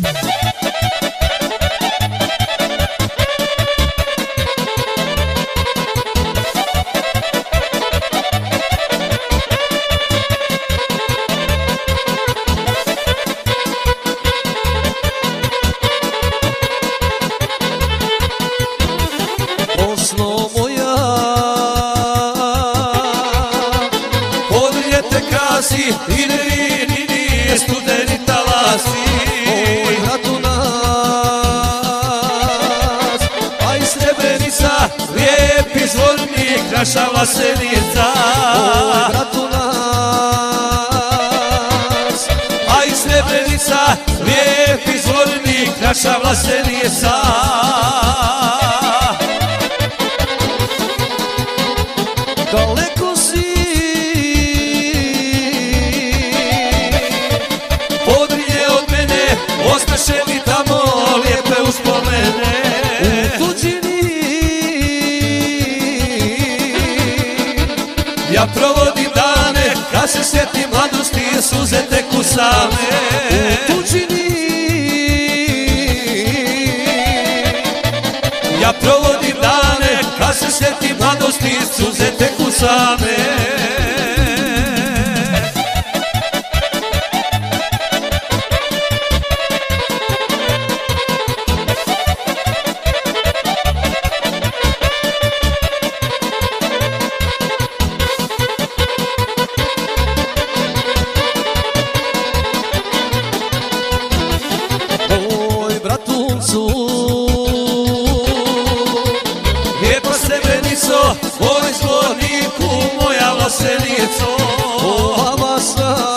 Osno moja, od ljete kasi i nije studeni talasi. Oj, bratu nas, a iz Srebrenica lijepi zvornik, naša Vlasenica. Oj, bratu nas, a iz Srebrenica lijepi zvornik, naša Vlasenica. Daleko si, Podrinje od mene, ostaše mi tamo lijepe uspomene. U tuđini ja provodim dane, kad se sjetim mladosti, suze teku same. U tuđini ja provodim dane, kad se sjetim mladosti, suze teku same. Oj, bratuncu, lijepa Srebrenico, oj zvorniku moja Vlasenico. O vama sam